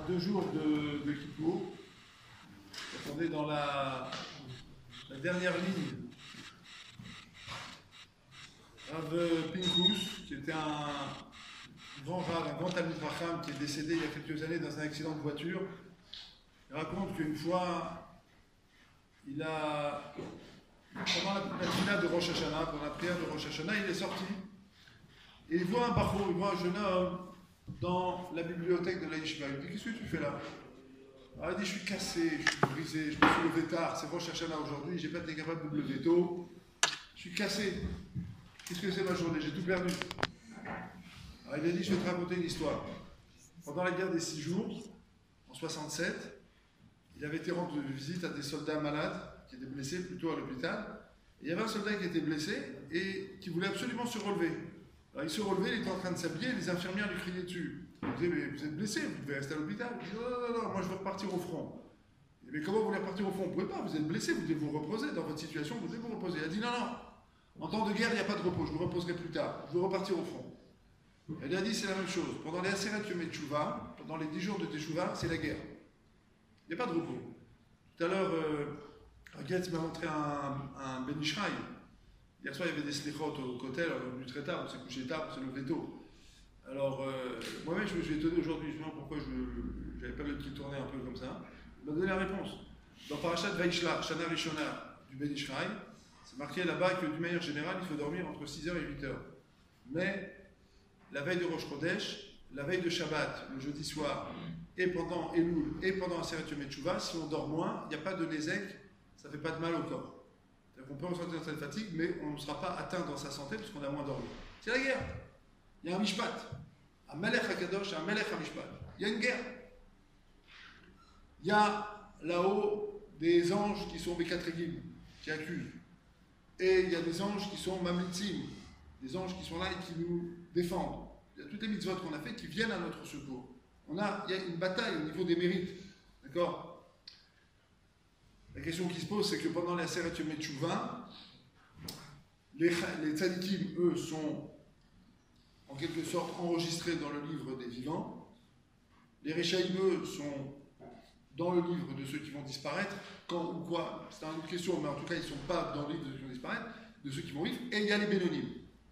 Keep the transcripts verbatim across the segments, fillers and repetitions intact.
deux jours de, de Kippour. On est dans la, la dernière ligne. Rav Pinkus, qui était un grand Rav, un grand Talmid Racham, qui est décédé il y a quelques années dans un accident de voiture, il raconte qu'une fois, il a, pendant la, la tfila de Rosh Hashanah, pendant la prière de Rosh Hashanah, il est sorti et il voit un bachou, il voit un jeune homme dans la bibliothèque de la Yeshiva. Il dit: qu'est-ce que tu fais là? Alors il dit: je suis cassé, je suis brisé, je me suis levé tard, c'est Rosh Hashanah aujourd'hui, j'ai pas été capable de me lever tôt, je suis cassé. Qu'est-ce que c'est ma journée? J'ai tout perdu. Alors il a dit: je vais te raconter une histoire. Pendant la guerre des six jours, en soixante-sept, il avait été rendre visite à des soldats malades, qui étaient blessés plutôt à l'hôpital. Et il y avait un soldat qui était blessé et qui voulait absolument se relever. Alors il se relevait, il était en train de s'habiller, et les infirmières lui criaient dessus. Il disait: mais vous êtes blessé, vous devez rester à l'hôpital. Il dit: non, non, non, non, moi je veux repartir au front. Il dit: mais comment vous voulez repartir au front? Vous ne pouvez pas, vous êtes blessé, vous devez vous reposer. Dans votre situation, vous devez vous reposer. Il a dit: non, non, en temps de guerre, il n'y a pas de repos, je me reposerai plus tard, je veux repartir au front. Elle a dit: c'est la même chose. Pendant les Aseret Yom Teshuvah, pendant les dix jours de Teshuvah, c'est la guerre. Il n'y a pas de repos. Tout à l'heure, euh, Getz m'a montré un, un Ben Ishraï. Hier soir, il y avait des slichot au côté, alors on est venu très tard, on s'est couché tard, on s'est levé tôt. Alors, euh, moi-même, je me suis étonné aujourd'hui, je me demande pourquoi je n'avais pas le petit tourné un peu comme ça. Il m'a donné la réponse. Dans Parashat Vaishlach, Shana Rishona du Ben Ishraï, c'est marqué là-bas que d'une manière générale, il faut dormir entre six heures et huit heures. Mais la veille de Rosh Chodesh, la veille de Shabbat, le jeudi soir, et pendant Elul, et pendant Aseret Yom Teshuvah, si on dort moins, il n'y a pas de nézek, ça ne fait pas de mal au corps. On peut ressentir cette fatigue, mais on ne sera pas atteint dans sa santé parce qu'on a moins dormi. C'est la guerre. Il y a un mishpat. Un melech hakadosh et un melech hamishpat. Il y a une guerre. Il y a là-haut des anges qui sont Bekatregim, qui accusent. Et il y a des anges qui sont mamlitzim, des anges qui sont là et qui nous défendent. Il y a toutes les mitzvot qu'on a fait qui viennent à notre secours. On a, il y a une bataille au niveau des mérites. D'accord? La question qui se pose, c'est que pendant la Aseret Yom Teshuvah, les, les tzadikim, eux, sont en quelque sorte enregistrés dans le livre des vivants. Les Rechaïm, eux, sont dans le livre de ceux qui vont disparaître. Quand ou quoi, c'est une autre question, mais en tout cas, ils ne sont pas dans le livre de ceux qui vont disparaître, de ceux qui vont vivre. Et il y a les Bénonim.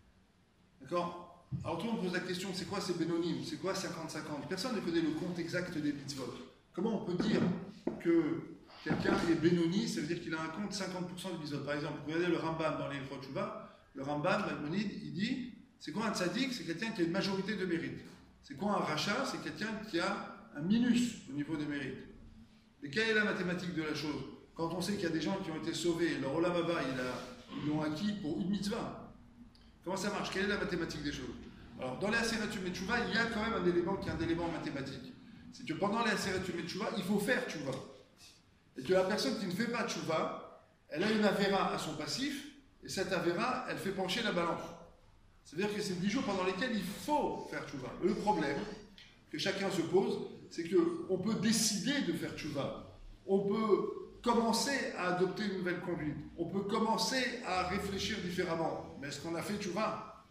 D'accord? Alors tout le monde pose la question, c'est quoi ces Bénonim? C'est quoi cinquante cinquante? Personne ne connaît le compte exact des mitzvot. Comment on peut dire que quelqu'un est Benoni, ça veut dire qu'il a un compte cinquante pour cent du mitzvot. Par exemple, vous regardez le Rambam dans les Hilchot Teshuvah, le Rambam, Maïmonide, il dit, c'est quoi un tzaddik? C'est quelqu'un qui a une majorité de mérite. C'est quoi un rachat? C'est quelqu'un qui a un minus au niveau des mérites. Et quelle est la mathématique de la chose? Quand on sait qu'il y a des gens qui ont été sauvés, leur Olam Haba, ils l'ont acquis pour une mitzvah. Comment ça marche? Quelle est la mathématique des choses? Alors, dans les Aseret Yom Teshuvah, il y a quand même un élément qui est un élément mathématique. C'est que pendant les Aseret Yom Teshuvah, il faut faire teshuvah. Et que la personne qui ne fait pas teshuvah, elle a une avéra à son passif, et cette avéra, elle fait pencher la balance. C'est-à-dire que c'est dix jours pendant lesquels il faut faire teshuvah. Le problème que chacun se pose, c'est qu'on peut décider de faire teshuvah. On peut commencer à adopter une nouvelle conduite. On peut commencer à réfléchir différemment. Mais est-ce qu'on a fait teshuvah?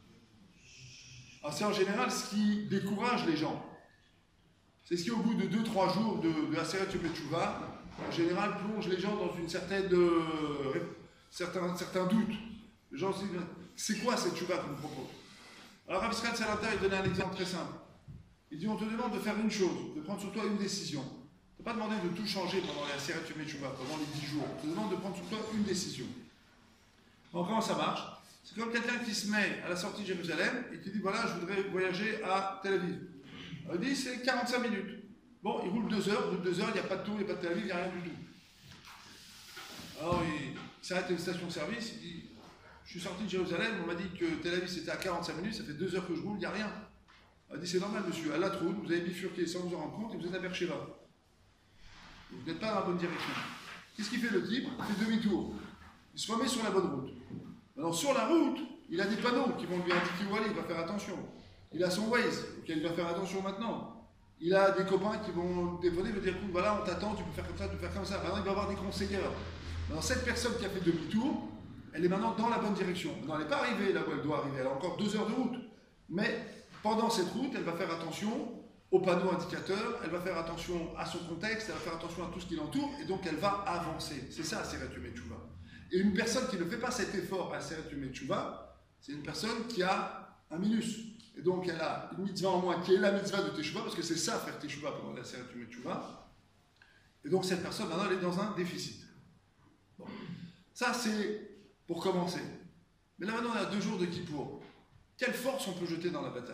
Alors c'est en général ce qui décourage les gens. C'est ce qui, au bout de deux trois jours de, de Aseret Yom Teshuvah, en général, plonge les gens dans une certaine, euh, certains, certains doutes. Les gens se disent: c'est quoi cette teshuvah qu'on me propose? Alors, Rav Israël Salanter, il donnait un exemple très simple. Il dit: on te demande de faire une chose, de prendre sur toi une décision. On ne t'a pas demandé de tout changer pendant les Aseret Yom Teshuvah, pendant les dix jours. On te demande de prendre sur toi une décision. Donc, comment ça marche? C'est comme quelqu'un qui se met à la sortie de Jérusalem et qui dit: voilà, je voudrais voyager à Tel Aviv. Alors, il dit: c'est quarante-cinq minutes. Bon, il roule deux heures, au bout de deux heures, il n'y a pas de tour, il n'y a pas de Tel Aviv, il n'y a rien du tout. Alors, il, il s'arrête à une station-service, il dit: je suis sorti de Jérusalem, on m'a dit que Tel Aviv c'était à quarante-cinq minutes, ça fait deux heures que je roule, il n'y a rien. Il dit: c'est normal, monsieur, à la route, vous avez bifurqué sans vous en rendre compte et vous êtes à Beersheba. Vous n'êtes pas dans la bonne direction. Qu'est-ce qu'il fait le type? Il fait demi-tour. Il se remet sur la bonne route. Alors, sur la route, il a des panneaux qui vont lui indiquer où aller, il va faire attention. Il a son Waze, auquel il va faire attention maintenant. Il a des copains qui vont téléphoner, il va dire: écoute, voilà, on t'attend, tu peux faire comme ça, tu peux faire comme ça. Maintenant, il va avoir des conseillers. Alors, cette personne qui a fait demi-tour, elle est maintenant dans la bonne direction. Non, elle n'est pas arrivée là où elle doit arriver, elle a encore deux heures de route. Mais pendant cette route, elle va faire attention au panneau indicateur, elle va faire attention à son contexte, elle va faire attention à tout ce qui l'entoure, et donc elle va avancer. C'est ça, Aseret Yom Teshuvah. Et une personne qui ne fait pas cet effort à Aseret Yom Teshuvah, c'est une personne qui a un minus. Et donc elle a une mitzvah en moins qui est la mitzvah de Teshuvah, parce que c'est ça faire Teshuvah pendant la Aseret Yom Teshuvah. Et donc cette personne, maintenant, elle est dans un déficit. Bon. Ça, c'est pour commencer. Mais là, maintenant, on a deux jours de Kippour. Quelle force on peut jeter dans la bataille?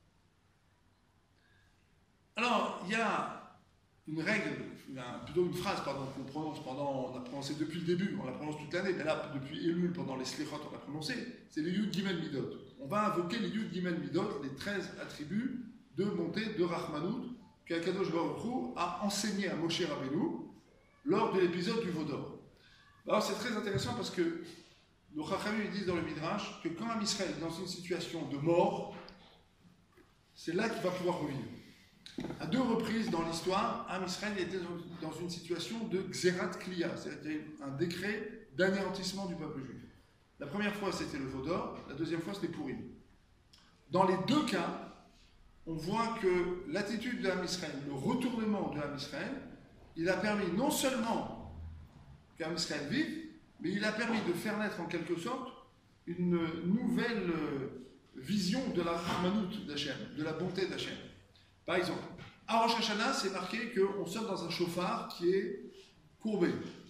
Alors, il y a une règle, plutôt une phrase, pardon, qu'on prononce pendant, on a prononcé depuis le début, on la prononce toute l'année, mais là, depuis Elul, pendant les Slichot, on l'a prononcé, c'est les Yud Gimel Midot. On va invoquer les Yud Gimel Midot, les treize attributs de montée de Rachmanout qu'Akadosh Baruch Hu a enseigné à Moshe Rabbeinu lors de l'épisode du Vaudor. Alors, c'est très intéressant parce que les Chachamim disent dans le Midrash que quand un Israël est dans une situation de mort, c'est là qu'il va pouvoir revivre. À deux reprises dans l'histoire, Am Israël était dans une situation de Xerat Kliya, c'est-à-dire un décret d'anéantissement du peuple juif. La première fois, c'était le Vaudor, la deuxième fois, c'était Purim. Dans les deux cas, on voit que l'attitude de Am Israël, le retournement de Am Israël, il a permis non seulement qu'Am Israël vive, mais il a permis de faire naître en quelque sorte une nouvelle vision de la Rahmanout d'Hachem, de la bonté d'Hachem. Par exemple, à Rosh Hashanah, c'est marqué qu'on sonne dans un chauffard qui est courbé.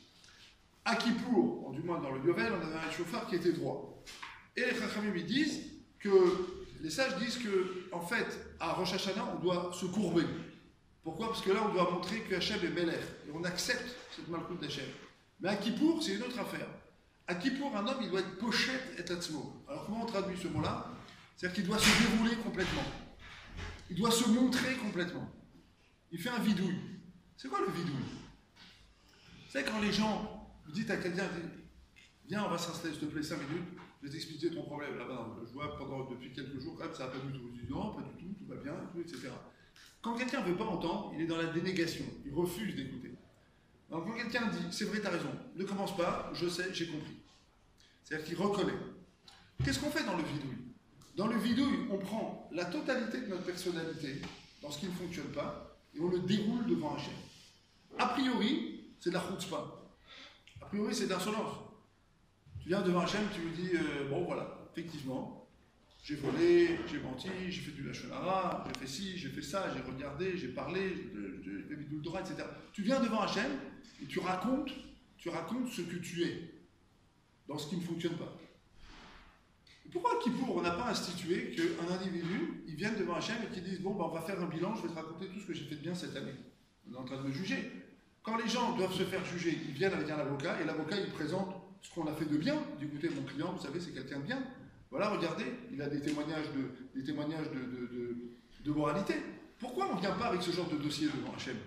À Kippour, du moins dans le Yovel, on avait un chauffard qui était droit. Et les Chachamim disent que, les sages disent que, en fait, à Rosh Hashanah, on doit se courber. Pourquoi? Parce que là, on doit montrer que Hachem est Melech. Et on accepte cette malchoute d'Hachem. Mais à Kippour, c'est une autre affaire. À Kippour, un homme, il doit être pochette et atzmo. Alors, comment on traduit ce mot-là? C'est-à-dire qu'il doit se dérouler complètement. Il doit se montrer complètement. Il fait un vidouille. C'est quoi le vidouille? C'est quand les gens, vous dites à quelqu'un, viens, on va s'installer, s'il te plaît, cinq minutes, je vais t'expliquer ton problème. Là-bas, je vois pendant, depuis quelques jours, quand même, ça va pas du tout. Je dis non, pas du tout, tout va bien, tout, et cetera. Quand quelqu'un ne veut pas entendre, il est dans la dénégation. Il refuse d'écouter. Donc quand quelqu'un dit, c'est vrai, tu as raison, ne commence pas, je sais, j'ai compris. C'est-à-dire qu'il reconnaît. Qu'est-ce qu'on fait dans le vidouille? Dans le vidouille, on prend la totalité de notre personnalité, dans ce qui ne fonctionne pas, et on le déroule devant Hachem. A priori, c'est de la chutzpah. A priori, c'est de l'insolence. Tu viens devant Hachem, tu lui dis, euh, bon voilà, effectivement, j'ai volé, j'ai menti, j'ai fait du lachon hara, j'ai fait ci, j'ai fait ça, j'ai regardé, j'ai parlé, j'ai fait du Torah, et cetera. Tu viens devant Hachem et tu racontes, tu racontes ce que tu es, dans ce qui ne fonctionne pas. Pourquoi à Kippour, on n'a pas institué qu'un individu, il vienne devant Hachem et qu'il dise, bon, ben, on va faire un bilan, je vais te raconter tout ce que j'ai fait de bien cette année. On est en train de me juger. Quand les gens doivent se faire juger, ils viennent avec un avocat, et l'avocat, il présente ce qu'on a fait de bien. Il dit, écoutez, mon client, vous savez, c'est quelqu'un de bien. Voilà, regardez, il a des témoignages de, des témoignages de, de, de, de moralité. Pourquoi on ne vient pas avec ce genre de dossier devant Hachem?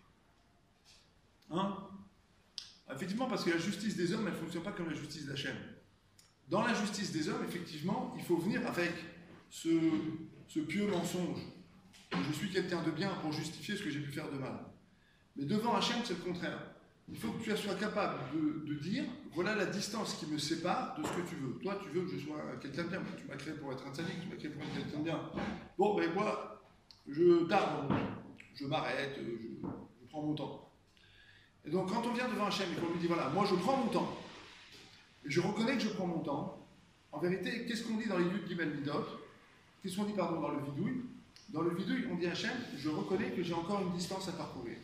Hein? Effectivement, parce que la justice des hommes, elle ne fonctionne pas comme la justice d'Hachem. Dans la justice des hommes, effectivement, il faut venir avec ce, ce pieux mensonge. Je suis quelqu'un de bien pour justifier ce que j'ai pu faire de mal. Mais devant Hachem, c'est le contraire. Il faut que tu sois capable de, de dire, voilà la distance qui me sépare de ce que tu veux. Toi, tu veux que je sois quelqu'un de bien. Tu m'as créé pour être un sadique, tu m'as créé pour être quelqu'un de bien. Bon, ben moi, je tarde, je m'arrête, je, je prends mon temps. Et donc, quand on vient devant Hachem et qu'on lui dit, voilà, moi je prends mon temps, et je reconnais que je prends mon temps, en vérité, qu'est-ce qu'on dit dans les Yud Gimel Midot? Qu'est-ce qu'on dit, pardon, dans le vidouille? Dans le vidouille, on dit à Hachem, je reconnais que j'ai encore une distance à parcourir.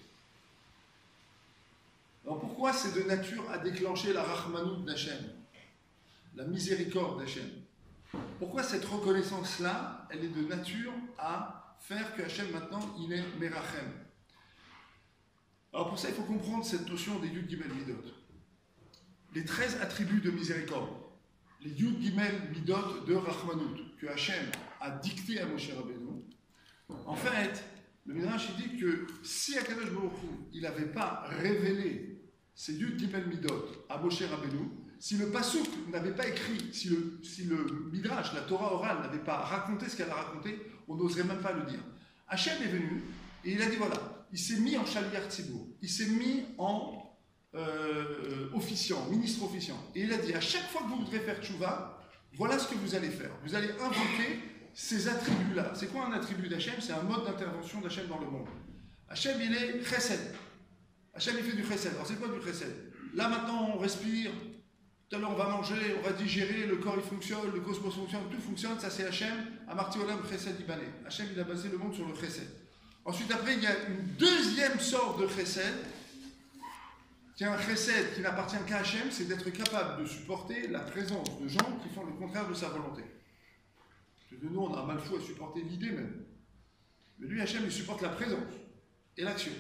Alors pourquoi c'est de nature à déclencher la Rahmanout d'Hachem, la miséricorde d'Hachem? Pourquoi cette reconnaissance-là, elle est de nature à faire que Hachem maintenant, il est Merachem? Alors pour ça, il faut comprendre cette notion des Yud Gimel Midot. Les treize attributs de miséricorde, les Yud Gimel Midot de Rahmanout, que Hachem a dicté à Moshe Rabbeinu, en fait, le Midrash dit que si Akadosh Baruch Hu, il n'avait pas révélé ces Yud Gimel Midot à Moshe Rabbeinu, si le Pasuk n'avait pas écrit, si le, si le Midrash, la Torah orale, n'avait pas raconté ce qu'elle a raconté, on n'oserait même pas le dire. Hachem est venu et il a dit voilà, il s'est mis en Shaliach Tzibour, il s'est mis en Euh, officiant, ministre officiant. Et il a dit, à chaque fois que vous voudrez faire tchouva, voilà ce que vous allez faire. Vous allez invoquer ces attributs-là. C'est quoi un attribut d'Hachem? C'est un mode d'intervention d'Hachem dans le monde. Hachem, il est chesed. Hachem, il fait du chesed. Alors, c'est quoi du chesed? Là, maintenant, on respire. Tout à l'heure, on va manger, on va digérer, le corps, il fonctionne, le cosmos fonctionne, tout fonctionne. Ça, c'est Hachem. Amarti Olam Chesed Ibané. Hachem, il a basé le monde sur le chesed. Ensuite, après, il y a une deuxième sorte de chesed, qui est un chesed qui n'appartient qu'à Hachem, c'est d'être capable de supporter la présence de gens qui font le contraire de sa volonté. Parce que nous, on a un mal fou à supporter l'idée même. Mais lui, Hachem, il supporte la présence et l'action.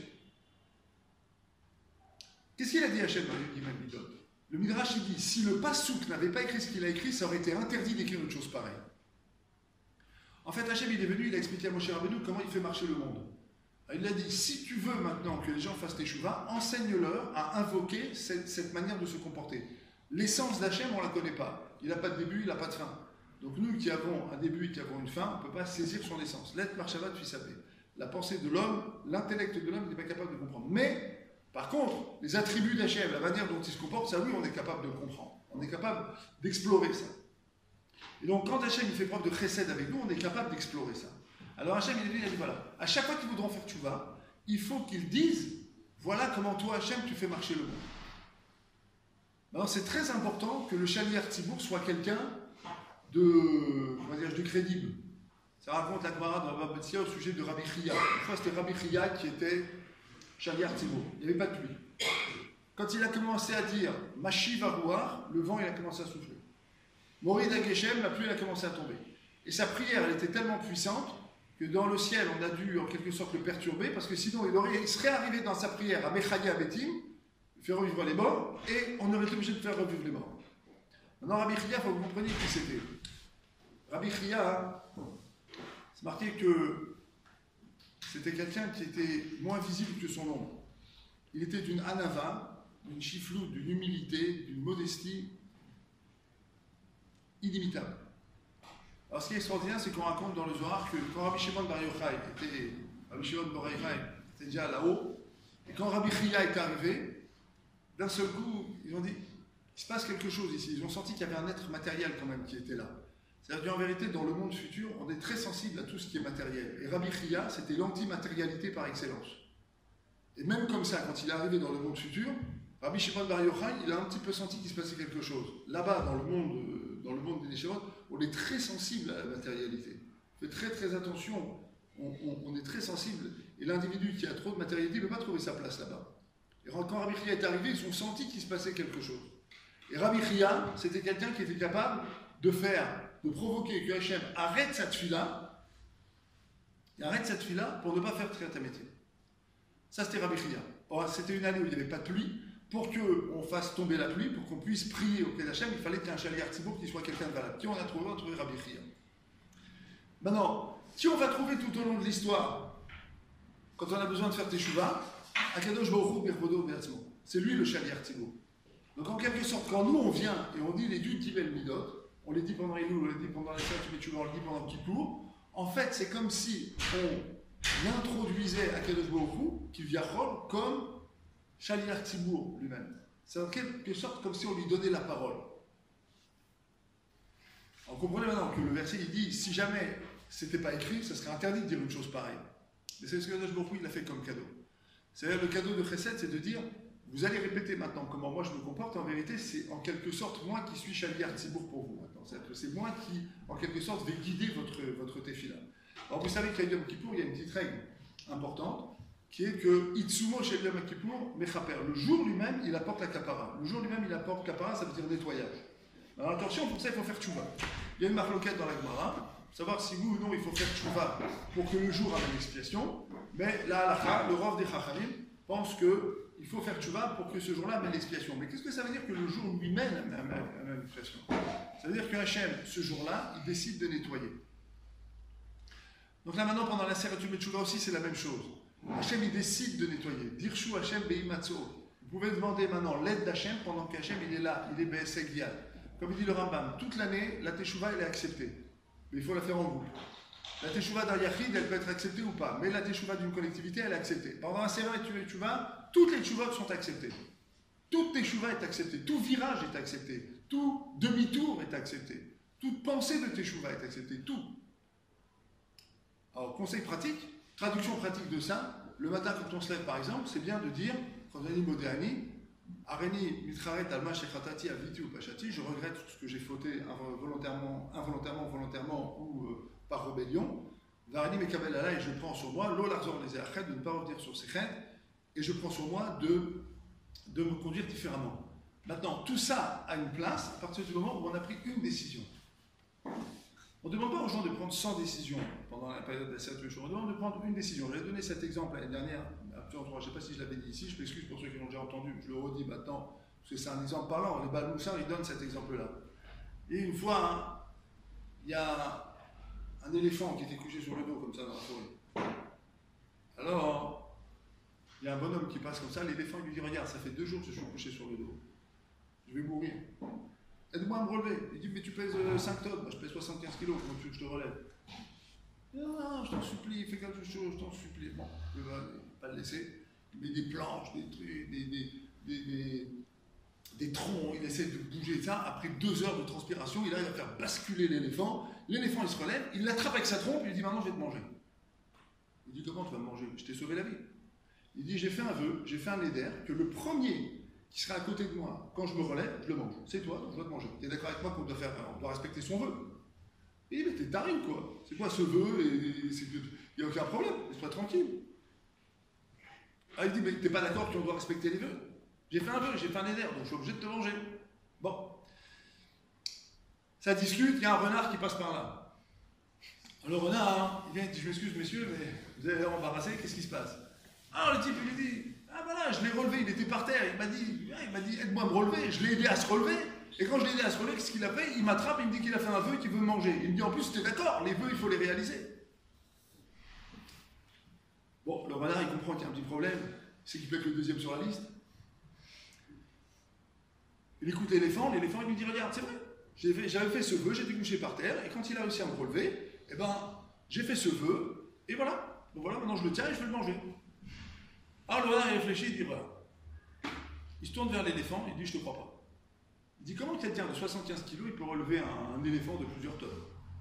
Qu'est-ce qu'il a dit Hachem dans le Gimel Midot? Le Midrash, il dit, si le Passouk n'avait pas écrit ce qu'il a écrit, ça aurait été interdit d'écrire une chose pareille. En fait, Hachem, il est venu, il a expliqué à Moshe Rabbeinu comment il fait marcher le monde. Il a dit, si tu veux maintenant que les gens fassent teshuva, enseigne-leur à invoquer cette, cette manière de se comporter. L'essence d'Hachem, on ne la connaît pas. Il n'a pas de début, il n'a pas de fin. Donc nous qui avons un début et qui avons une fin, on ne peut pas saisir son essence. L'être marchavat fissapé. La pensée de l'homme, l'intellect de l'homme, il n'est pas capable de comprendre. Mais, par contre, les attributs d'Hachem, la manière dont il se comporte, ça oui, on est capable de comprendre. On est capable d'explorer ça. Et donc quand Hachem il fait preuve de chesed avec nous, on est capable d'explorer ça. Alors Hachem il dit, il a dit voilà, à chaque fois qu'ils voudront faire tchouva, il faut qu'ils disent, voilà comment toi Hachem tu fais marcher le monde. Alors c'est très important que le Shaliach Tzibour soit quelqu'un de, comment dire, de crédible. Ça raconte la Gemara dans Baba Metzia au sujet de Rabbi Chia. Une fois c'était Rabbi Chia qui était Shaliach Tzibour. Il n'y avait pas de pluie. Quand il a commencé à dire Mashi Varouar, le vent il a commencé à souffler. Morid Geshem, la pluie elle a commencé à tomber. Et sa prière elle était tellement puissante que dans le ciel on a dû en quelque sorte le perturber parce que sinon il, aurait, il serait arrivé dans sa prière à Mechaya Betim, faire revivre les morts, et on aurait été obligé de faire revivre les morts. Maintenant Rabbi Chia, il faut que vous compreniez qui c'était. Rabbi Chia, c'est marqué que c'était quelqu'un qui était moins visible que son ombre. Il était d'une anava, d'une chifloute, d'une humilité, d'une modestie inimitable. Alors ce qui est extraordinaire, c'est qu'on raconte dans le Zohar que quand Rabbi Shimon Bar Yochai était, Rabbi Shimon Bar Yochai était déjà là-haut, et quand Rabbi Chia est arrivé, d'un seul coup, ils ont dit, il se passe quelque chose ici. Ils ont senti qu'il y avait un être matériel quand même qui était là. C'est-à-dire qu'en vérité, dans le monde futur, on est très sensible à tout ce qui est matériel. Et Rabbi Chia, c'était l'anti-matérialité par excellence. Et même comme ça, quand il est arrivé dans le monde futur, Rabbi Shimon Bar Yochai, il a un petit peu senti qu'il se passait quelque chose. Là-bas, dans le monde, dans le monde des Neshama, on est très sensible à la matérialité. On fait très très attention, on, on, on est très sensible. Et l'individu qui a trop de matérialité ne peut pas trouver sa place là-bas. Et quand Rabbi Chia est arrivé, ils ont senti qu'il se passait quelque chose. Et Rabbi Chia, c'était quelqu'un qui était capable de faire, de provoquer que Hachem arrête cette fila, et arrête cette fila pour ne pas faire Triat HaMetim. Ça, c'était Rabbi Chia. Or, c'était une année où il n'y avait pas de pluie. Pour qu'on fasse tomber la pluie, pour qu'on puisse prier auprès d'Hachem, il fallait qu'il y ait un Shaliach Tzibour qui soit quelqu'un de valable. Qui on a trouvé? On a trouvé Rabbi Chia. Maintenant, qui on va trouver tout au long de l'histoire, quand on a besoin de faire Teshuvah, Akadosh Baruch Hu Bervodo Be'atzmo. C'est lui le Shaliach Tzibour. Donc en quelque sorte, quand nous on vient et on dit les Yud Gimel Midot, on les dit pendant les Elul, on les dit pendant les Shabbat Teshuvah, on les dit pendant Kippour, en fait c'est comme si on introduisait Akadosh Baruch Hu, Kivyachol, comme Shaliach Tzibour lui-même. C'est en quelque sorte comme si on lui donnait la parole. Alors, vous comprenez maintenant que le verset il dit si jamais c'était pas écrit, ça serait interdit de dire une chose pareille. Mais c'est ce que Akadosh Baruch Hu il a fait comme cadeau. C'est-à-dire le cadeau de Chesed, c'est de dire vous allez répéter maintenant comment moi je me comporte. En vérité, c'est en quelque sorte moi qui suis Shaliach Tzibour pour vous maintenant. C'est moi qui, en quelque sorte, vais guider votre, votre tefila. Alors vous savez qu'à Yom Kippour, il y a une petite règle importante qui est que Itsumo chez Yom Kippour, Mechaper. Le jour lui-même, il apporte la kapara. Le jour lui-même, il apporte kapara, ça veut dire nettoyage. Alors attention, pour ça, il faut faire tchouva. Il y a une marloquette dans la Gemara, savoir si oui ou non il faut faire tchouva pour que le jour amène l'expiation. Mais la halakha, le Rav des Chachamim, pense qu'il faut faire tchouva pour que ce jour-là amène l'expiation. Mais qu'est-ce que ça veut dire que le jour lui-même amène l'expiation? Ça veut dire qu'Hachem, ce jour-là, il décide de nettoyer. Donc là maintenant, pendant la Seret Yom Teshuvah aussi, c'est la même chose. Hachem, il décide de nettoyer. Dirshu Hachem Beimatzo. Vous pouvez demander maintenant l'aide d'Hachem pendant qu'Hachem, il est là, il est Be'eseg Yad. Comme dit le Rambam, toute l'année, la Teshuvah, elle est acceptée. Mais il faut la faire en groupe. La Teshuvah d'un Yachid, elle peut être acceptée ou pas. Mais la Teshuvah d'une collectivité, elle est acceptée. Pendant la Seret Yom Teshuvah, toutes les Teshuvahs sont acceptées. Toute Teshuvah est acceptée. Tout virage est accepté. Tout demi-tour est accepté. Toute pensée de Teshuvah est acceptée. Tout. Alors, conseil pratique, traduction pratique de ça, le matin quand on se lève par exemple, c'est bien de dire, quand on dit Modéani, Areni mitraret alma shekhatati aviti ou pachati, je regrette ce que j'ai fauté involontairement, involontairement, volontairement ou euh, par rébellion. Vareni mekabel ala, et je prends sur moi, l'ol arzor les achet, de ne pas revenir sur ces chet, et je prends sur moi de, de me conduire différemment. Maintenant, tout ça a une place à partir du moment où on a pris une décision. On ne demande pas aux gens de prendre cent décisions pendant la période de la Sérate Yeshua, on demande de prendre une décision. J'avais donné cet exemple l'année dernière, je ne sais pas si je l'avais dit ici, je m'excuse pour ceux qui l'ont déjà entendu, je le redis maintenant, parce que c'est un exemple parlant, les Balmoussins, ils donnent cet exemple-là. Et une fois, hein, il y a un éléphant qui était couché sur le dos, comme ça, dans la forêt. Alors, il y a un bonhomme qui passe comme ça, l'éléphant lui dit, regarde, ça fait deux jours que je suis couché sur le dos. Je vais mourir. Aide-moi à me relever. Il dit, mais tu pèses cinq tonnes, moi je pèse soixante-quinze kilos, comment tu veux que je te relève? Non, non, je t'en supplie, fais quelque chose, je t'en supplie. Bon, je ne vais pas le laisser. Il met des planches, des trucs, des, des, des, des, des troncs, il essaie de bouger ça. Après deux heures de transpiration, il arrive à faire basculer l'éléphant. L'éléphant, il se relève, il l'attrape avec sa trompe, il lui dit, maintenant je vais te manger. Il dit, comment tu vas me manger? Je t'ai sauvé la vie. Il dit, j'ai fait un vœu, j'ai fait un éder, que le premier qui sera à côté de moi, quand je me relève, je le mange. C'est toi, donc je dois te manger. Tu es d'accord avec moi qu'on doit faire, on doit respecter son vœu? Il dit, mais t'es taré quoi? C'est quoi ce vœu? Il n'y a aucun problème, laisse-toi tranquille. Ah, il dit, mais t'es pas d'accord qu'on doit respecter les vœux? J'ai fait un vœu, j'ai fait un éder, donc je suis obligé de te manger. Bon. Ça discute, il y a un renard qui passe par là. Le renard, il vient, il dit, je m'excuse messieurs, mais vous avez l'air embarrassé, qu'est-ce qui se passe? Ah, le type, il lui dit, ah voilà, je l'ai relevé, il était par terre, il m'a dit, il m'a dit, aide-moi à me relever, je l'ai aidé à se relever, et quand je l'ai aidé à se relever, qu'est-ce qu'il a fait? Il m'attrape, il me dit qu'il a fait un vœu et qu'il veut me manger. Il me dit, en plus, t'es d'accord, les vœux, il faut les réaliser. Bon, le renard, il comprend qu'il y a un petit problème, c'est qu'il peut être le deuxième sur la liste. Il écoute l'éléphant, l'éléphant, il lui dit, regarde, c'est vrai, j'avais fait, fait ce vœu, j'étais couché par terre, et quand il a réussi à me relever, eh ben, j'ai fait ce vœu, et voilà, donc voilà, maintenant je le tiens et je vais le manger. Alors le renard il réfléchit, il dit voilà. Il se tourne vers l'éléphant, il dit je te crois pas. Il dit comment quelqu'un de soixante-quinze kilos il peut relever un, un éléphant de plusieurs tonnes?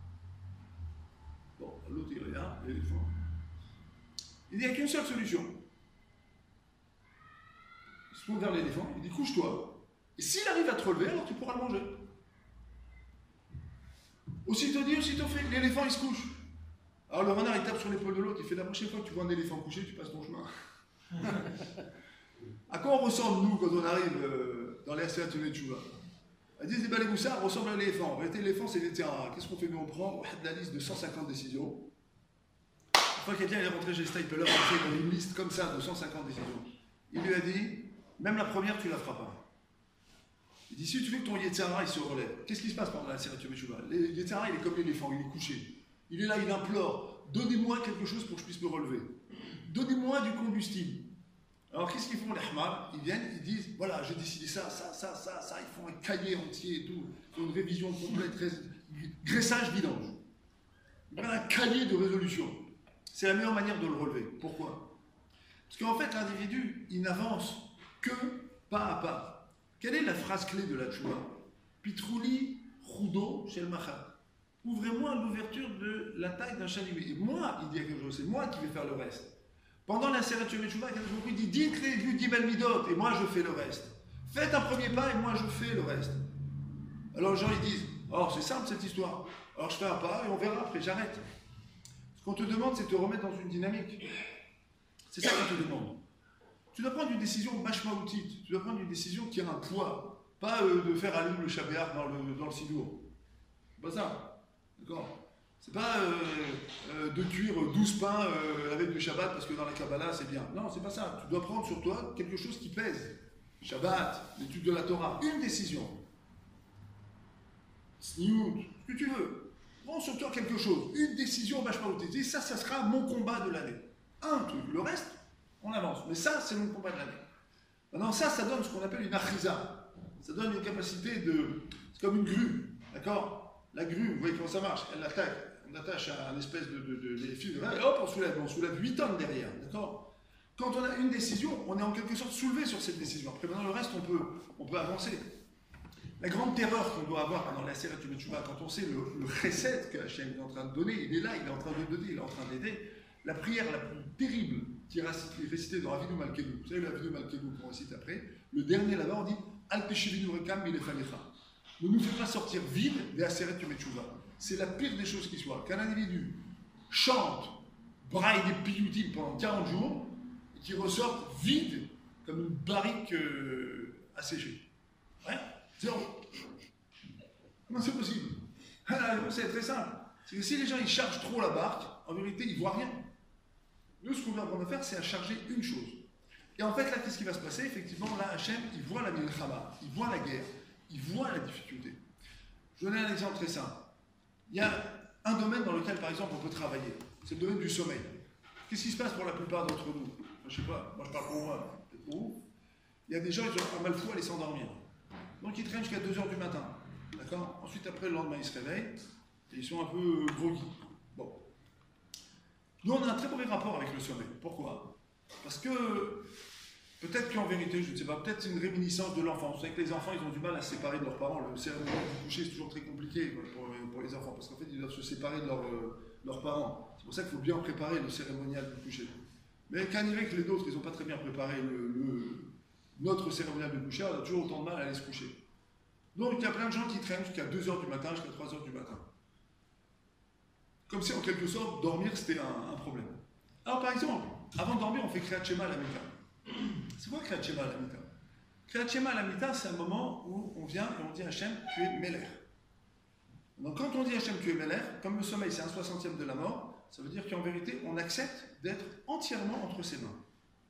Bon, l'autre il regarde, l'éléphant. Il dit il n'y a qu'une seule solution. Il se tourne vers l'éléphant, il dit couche-toi. Et s'il arrive à te relever, alors tu pourras le manger. Aussitôt dit, aussitôt fait, l'éléphant il se couche. Alors le renard il tape sur l'épaule de l'autre, il fait la prochaine fois que tu vois un éléphant couché, tu passes ton chemin. À quoi on ressemble, nous, quand on arrive euh, dans l'air Sérate Yeshua? Ils disent, les Balémoussards ressemblent à l'éléphant. En réalité, l'éléphant, c'est les terrains. Qu'est-ce qu'on fait? Nous, on prend la liste de cent cinquante décisions. Une fois que quelqu'un est rentré chez Stapler, on fait dans une liste comme ça de cent cinquante décisions. Il lui a dit, même la première, tu ne la feras pas. Il dit, si tu veux que ton Yetzirah, il se relève, qu'est-ce qui se passe pendant la Sérate Yeshua? Le Yetzirah, il est comme l'éléphant, il est couché. Il est là, il implore, donnez-moi quelque chose pour que je puisse me relever. Donnez-moi du combustible. Alors qu'est-ce qu'ils font les Hamad? Ils viennent, ils disent, voilà, j'ai décidé ça, ça, ça, ça, ça, ils font un cahier entier et tout, ils font une révision complète, graissage, vidange. Ils prennent un cahier de résolution. C'est la meilleure manière de le relever. Pourquoi? Parce qu'en fait, l'individu, il n'avance que pas à pas. Quelle est la phrase clé de la Tchouva? Pitrouli, Rudo, Shel Machar. Ouvrez-moi l'ouverture de la taille d'un chalumeau. Et moi, il dit quelque chose, c'est moi qui vais faire le reste. Pendant la Sérate Yeshua, il dit dites les Yudim El Midot, et moi je fais le reste. Faites un premier pas, et moi je fais le reste. Alors les gens ils disent oh, c'est simple cette histoire. Alors je fais un pas, et on verra après, j'arrête. Ce qu'on te demande, c'est de te remettre dans une dynamique. C'est ça qu'on te demande. Tu dois prendre une décision mashmaoutit, tu dois prendre une décision qui a un poids. Pas euh, de faire allumer le Shabbat dans le, dans le sidour. C'est pas ça. D'accord? C'est pas euh, euh, de cuire douze pains euh, avec du Shabbat parce que dans la Kabbalah c'est bien. Non, c'est pas ça. Tu dois prendre sur toi quelque chose qui pèse. Shabbat, l'étude de la Torah, une décision. Sniout, ce que tu veux. Prends sur toi quelque chose, une décision vachement utile. Ça, ça sera mon combat de l'année. Un truc, le reste, on avance. Mais ça, c'est mon combat de l'année. Maintenant, ça, ça donne ce qu'on appelle une achiza. Ça donne une capacité de. C'est comme une grue, d'accord? La grue, vous voyez comment ça marche? Elle attaque. On attache à un espèce de, de, de, de fil de et hop, on soulève, on soulève huit tonnes derrière, d'accord? Quand on a une décision, on est en quelque sorte soulevé sur cette décision. Après, maintenant, le reste, on peut, on peut avancer. La grande terreur qu'on doit avoir pendant la Seret Teshuvah, quand on sait le, le chesed que Hachem est en train de donner, il est là, il est en train de donner, il est en train d'aider, la prière la plus terrible qui est récitée dans Avinu Malkeinu, vous savez l'Avinu Malkeinu qu'on récite après, le dernier là-bas on dit Al Teshivinu Rekam Milefalecha. Ne nous fait pas sortir vide des Aseret Teshuvah. C'est la pire des choses qui soit. Qu'un individu chante, braille des piyutim pendant quarante jours et qu'il ressorte vide comme une barrique euh, asséchée. Ouais, zéro. Comment c'est possible? C'est très simple. C'est que si les gens ils chargent trop la barque, en vérité ils ne voient rien. Nous, ce qu'on doit apprendre à faire, c'est à charger une chose. Et en fait, là, qu'est-ce qui va se passer? Effectivement, là, Hachem, il voit la milchama, il voit la guerre, il voit la difficulté. Je vais donner un exemple très simple. Il y a un domaine dans lequel, par exemple, on peut travailler. C'est le domaine du sommeil. Qu'est-ce qui se passe pour la plupart d'entre nous? Je ne sais pas, moi je parle pour moi, peut-être pour vous. Il y a des gens, ils ont un mal fou à aller s'endormir. Donc ils traînent jusqu'à deux heures du matin. D'accord? Ensuite, après, le lendemain, ils se réveillent et ils sont un peu groggy. Bon. Nous, on a un très mauvais rapport avec le sommeil. Pourquoi? Parce que, peut-être qu'en vérité, je ne sais pas, peut-être c'est une réminiscence de l'enfance. Vous savez que les enfants, ils ont du mal à se séparer de leurs parents. Le cérémonial du coucher, c'est toujours très compliqué pour, pour les enfants, parce qu'en fait, ils doivent se séparer de leur, euh, leurs parents. C'est pour ça qu'il faut bien préparer le cérémonial du coucher. Mais quand il arrive que les autres, ils n'ont pas très bien préparé le, le, notre cérémonial du coucher, on a toujours autant de mal à aller se coucher. Donc, il y a plein de gens qui traînent jusqu'à deux heures du matin, jusqu'à trois heures du matin. Comme si, en quelque sorte, dormir, c'était un, un problème. Alors, par exemple, avant de dormir, on fait Kriyat Shema à la Mita. C'est quoi Kriyat Shema à la Mita? Kriyat Shema à la Mita, c'est un moment où on vient et on dit à Hachem, tu es Melech. Donc, quand on dit à Hachem, tu es Melech, comme le sommeil, c'est un soixantième de la mort, ça veut dire qu'en vérité, on accepte d'être entièrement entre ses mains.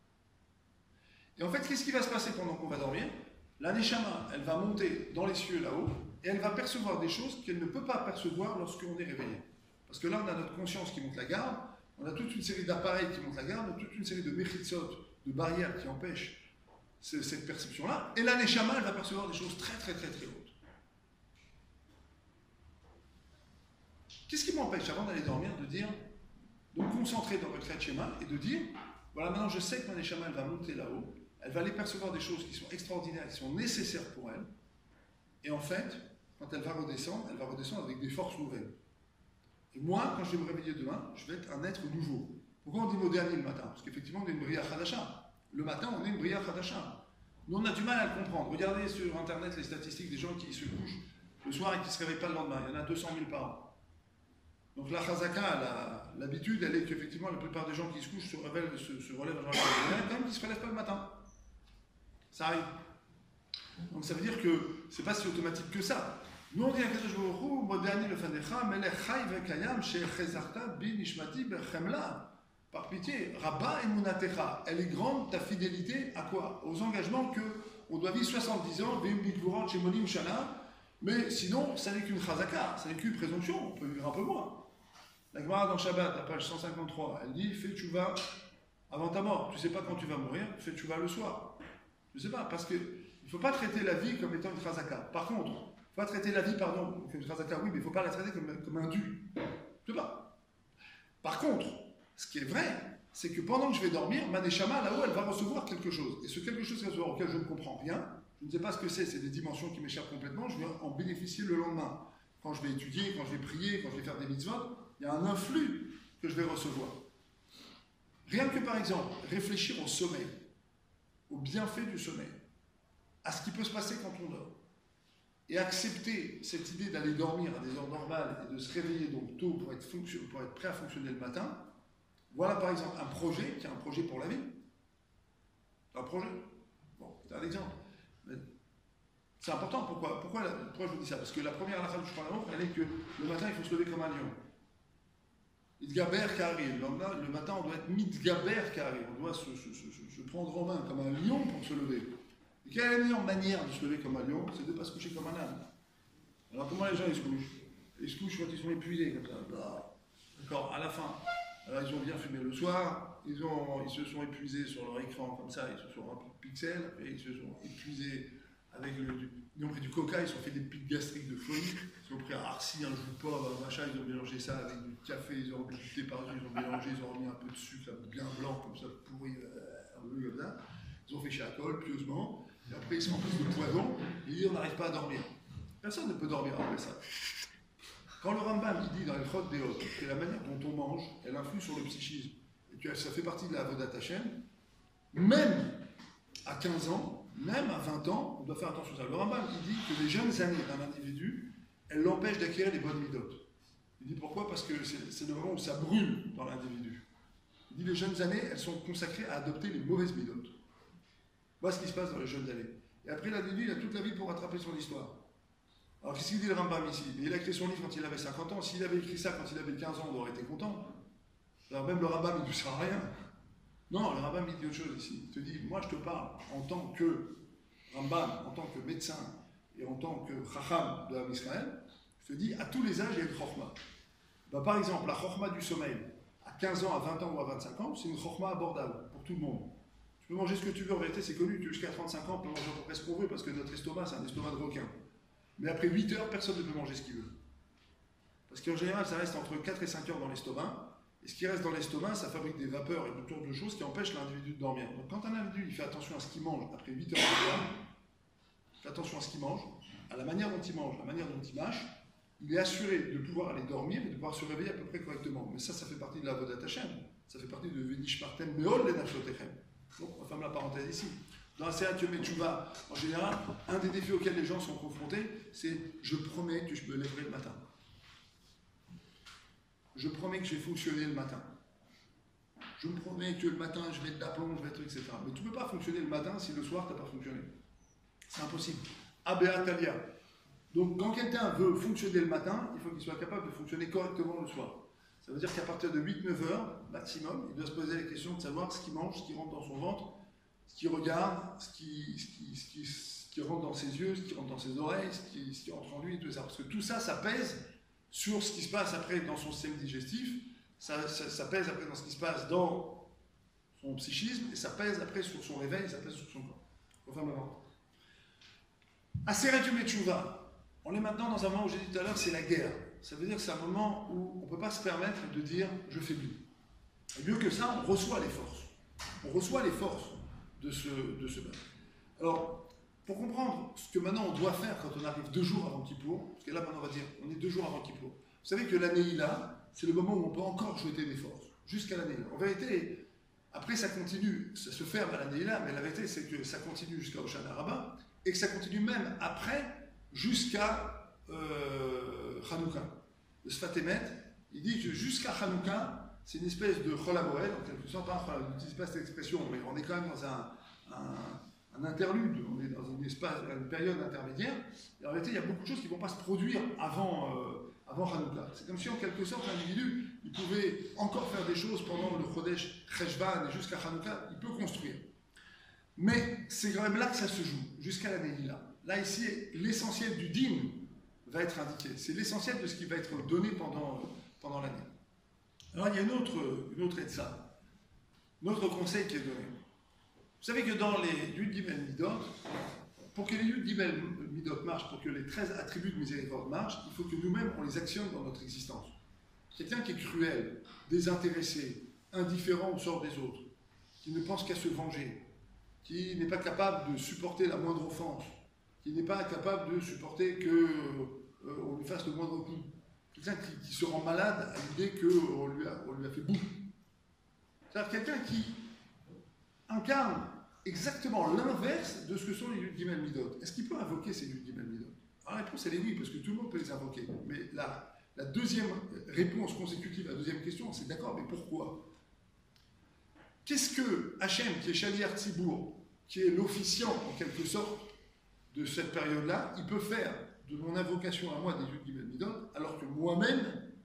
Et en fait, qu'est-ce qui va se passer pendant qu'on va dormir? La Neshama, elle va monter dans les cieux là-haut, et elle va percevoir des choses qu'elle ne peut pas percevoir lorsqu'on est réveillé. Parce que là, on a notre conscience qui monte la garde, on a toute une série d'appareils qui montent la garde, toute une série de mechitsot, de barrières qui empêchent cette perception-là, et la Neshama, elle va percevoir des choses très très très très hautes. Qu'est-ce qui m'empêche, avant d'aller dormir, de dire, de me concentrer dans le Kriyat Shema et de dire, voilà, maintenant je sais que ma Neshama, elle va monter là-haut, elle va aller percevoir des choses qui sont extraordinaires, qui sont nécessaires pour elle, et en fait, quand elle va redescendre, elle va redescendre avec des forces nouvelles. Et moi, quand je vais me réveiller demain, je vais être un être nouveau. Pourquoi on dit moderni le matin? Parce qu'effectivement, on est une Bria Chadasha. Le matin, on est une Bria Chadasha. Nous, on a du mal à le comprendre. Regardez sur Internet les statistiques des gens qui se couchent le soir et qui ne se réveillent pas le lendemain. Il y en a deux cent mille par an. Donc la Chazaka, l'habitude, elle est qu'effectivement, la plupart des gens qui se couchent se, révèlent, se, se relèvent dans la journée, quand même qui ne se relèvent pas le matin. Ça arrive. Donc ça veut dire que c'est pas si automatique que ça. Nous on dit à Kadosh Baruch Hu, Moderni le Fanecha, Melech Chai vekayam, Shechezarta bi nishmati bechemla. Par pitié, Rabba emunatecha, elle est grande ta fidélité à quoi? Aux engagements que on doit vivre soixante-dix ans, Veim bidvuran shemonim shana, mais sinon ça n'est qu'une chazaka, ça n'est qu'une présomption, on peut vivre un peu moins. La Gemara dans Shabbat, à page cent cinquante-trois, elle dit fais tchouva avant ta mort. Tu sais pas quand tu vas mourir, fais tchouva le soir. Je sais pas, parce que il ne faut pas traiter la vie comme étant une chazaka. Par contre, il ne faut pas traiter la vie, pardon, comme une chazaka, oui, mais il ne faut pas la traiter comme, comme un dû. Je sais pas. Par contre, ce qui est vrai, c'est que pendant que je vais dormir, ma neshama, là-haut, elle va recevoir quelque chose. Et ce quelque chose auquel je ne comprends rien, je ne sais pas ce que c'est, c'est des dimensions qui m'échappent complètement, je vais en bénéficier le lendemain. Quand je vais étudier, quand je vais prier, quand je vais faire des mitzvot, il y a un influx que je vais recevoir. Rien que par exemple, réfléchir au sommeil, au bienfait du sommeil, à ce qui peut se passer quand on dort, et accepter cette idée d'aller dormir à des heures normales et de se réveiller donc tôt pour être, fonction, pour être prêt à fonctionner le matin, voilà par exemple un projet qui est un projet pour la vie. Un projet. Bon, c'est un exemple. Mais c'est important. Pourquoi, pourquoi, pourquoi je vous dis ça? Parce que la première halakha du Shulchan Aruch, elle est que le matin, il faut se lever comme un lion. Mitgaber Kari. Le matin, on doit être Mitgaber Kari. On doit se, se, se, se prendre en main comme un lion pour se lever. Et quelle est la meilleure manière de se lever comme un lion? C'est de ne pas se coucher comme un âne. Alors comment les gens ils se couchent? Ils se couchent quand ils sont épuisés, comme ça. D'accord, à la fin. Alors ils ont bien fumé le soir, ils, ont, ils se sont épuisés sur leur écran, comme ça, ils se sont remplis de pixels, et ils se sont épuisés avec le... Du, ils ont pris du coca, ils se sont fait des pics gastriques de folie, ils ont pris un arci, un jus de poivre, un machin, ils ont mélangé ça avec du café, ils ont rempli du thé par-dessus, ils ont mélangé, ils ont remis un peu de sucre bien blanc, comme ça, pourri, euh, un peu comme ça. Ils ont fait chez Alcool, pieusement, et après ils sont en plus de poison, et on n'arrive pas à dormir. Personne ne peut dormir après ça. Quand le Rambam il dit dans les Chot Deot que la manière dont on mange, elle influe sur le psychisme, et que ça fait partie de la Avodat Hashem, même à quinze ans, même à vingt ans, on doit faire attention à ça. Le Rambam il dit que les jeunes années d'un individu, elles l'empêchent d'acquérir les bonnes midot. Il dit pourquoi? Parce que c'est le moment où ça brûle dans l'individu. Il dit les jeunes années, elles sont consacrées à adopter les mauvaises midot. Voilà ce qui se passe dans les jeunes années. Et après, l'individu, il a toute la vie pour rattraper son histoire. Alors, qu'est-ce qu'il dit le Rambam ici? Il a écrit son livre quand il avait cinquante ans. S'il avait écrit ça quand il avait quinze ans, on aurait été content. Alors, même le Rambam, il ne sert à rien. Non, le Rambam, il dit autre chose ici. Il te dit, moi, je te parle en tant que Rambam, en tant que médecin et en tant que Chacham de l'Am Israël. Je te dis, à tous les âges, il y a une Chokhma. Ben, par exemple, la Chokhma du sommeil, à quinze ans, à vingt ans ou à vingt-cinq ans, c'est une Chokhma abordable pour tout le monde. Tu peux manger ce que tu veux, en vérité, c'est connu. Jusqu'à trente-cinq ans, on peut manger à peu près ce qu'on veut parce que notre estomac, c'est un estomac de requin. Mais après huit heures, personne ne peut manger ce qu'il veut. Parce qu'en général, ça reste entre quatre et cinq heures dans l'estomac. Et ce qui reste dans l'estomac, ça fabrique des vapeurs et toutes sortes de choses qui empêchent l'individu de dormir. Donc quand un individu il fait attention à ce qu'il mange après huit heures de soir, il fait attention à ce qu'il mange, à la manière dont il mange, à la manière dont il mâche, il est assuré de pouvoir aller dormir et de pouvoir se réveiller à peu près correctement. Mais ça, ça fait partie de la Avodat Hashem. Ça fait partie de Venishmartem Meol le Nafshotechem. Donc, on ferme la parenthèse ici. Dans la Seat Yom Teshuvah, en général, un des défis auxquels les gens sont confrontés, c'est « je promets que je me lèverai le matin ». Je promets que je vais fonctionner le matin. Je me promets que le matin, je vais être d'aplomb, je vais être, et cetera. Mais tu ne peux pas fonctionner le matin si le soir, tu n'as pas fonctionné. C'est impossible. Abéa Talia. Donc, quand quelqu'un veut fonctionner le matin, il faut qu'il soit capable de fonctionner correctement le soir. Ça veut dire qu'à partir de huit neuf heures, maximum, il doit se poser la question de savoir ce qu'il mange, ce qui rentre dans son ventre, ce qu'il regarde, ce qui, ce, qui, ce, qui, ce qui rentre dans ses yeux, ce qui rentre dans ses oreilles, ce qui, ce qui rentre en lui, et tout ça. Parce que tout ça, ça pèse sur ce qui se passe après dans son système digestif, ça, ça, ça pèse après dans ce qui se passe dans son psychisme, et ça pèse après sur son réveil, ça pèse sur son corps. Enfin, maintenant. Aseret Yom Teshuvah. On est maintenant dans un moment où j'ai dit tout à l'heure, c'est la guerre. Ça veut dire que c'est un moment où on ne peut pas se permettre de dire « je faiblis ». Et mieux que ça, on reçoit les forces. On reçoit les forces de ce, de ce battre. Alors, pour comprendre ce que maintenant on doit faire quand on arrive deux jours avant Kippour, parce que là maintenant on va dire on est deux jours avant Kippour. Vous savez que la Neila, c'est le moment où on peut encore jeter des forces, jusqu'à la Neila. En vérité, après ça continue, ça se ferme à la Neila, mais la vérité c'est que ça continue jusqu'à Hoshana Rabbah, et que ça continue même après, jusqu'à Euh, Hanouka. Le Sfat Emet, il dit que jusqu'à Hanouka, c'est une espèce de Chol HaMoed, en quelque sorte, hein, on n'utilise pas cette expression, mais on est quand même dans un, un, un interlude, on est dans une, espace, une période intermédiaire, et en réalité, il y a beaucoup de choses qui ne vont pas se produire avant, euh, avant Hanouka. C'est comme si, en quelque sorte, l'individu, il pouvait encore faire des choses pendant le Chodesh Cheshvan et jusqu'à Hanouka, il peut construire. Mais c'est quand même là que ça se joue, jusqu'à la Neila. Là, ici, l'essentiel du dîme va être indiqué. C'est l'essentiel de ce qui va être donné pendant, pendant l'année. Alors, il y a une autre, une autre etza, un autre conseil qui est donné. Vous savez que dans les Yud Gimel Midot, pour que les Yud Gimel Midot marchent, pour que les treize attributs de miséricorde marchent, il faut que nous-mêmes, on les actionne dans notre existence. Quelqu'un qui est cruel, désintéressé, indifférent au sort des autres, qui ne pense qu'à se venger, qui n'est pas capable de supporter la moindre offense, qui n'est pas capable de supporter qu'on euh, lui fasse le moindre coup. Quelqu'un qui, qui se rend malade à l'idée qu'on lui, on lui a fait boum. C'est-à-dire quelqu'un qui incarne exactement l'inverse de ce que sont les Yud Gimel Midot. Est-ce qu'il peut invoquer ces Yud Gimel Midot? La réponse elle est oui, parce que tout le monde peut les invoquer. Mais la, la deuxième réponse consécutive à la deuxième question, c'est d'accord, mais pourquoi? Qu'est-ce que Hachem, qui est Shaliach Tzibour, qui est l'officiant en quelque sorte de cette période-là, il peut faire de mon invocation à moi des Yud Gimel Midot, alors que moi-même,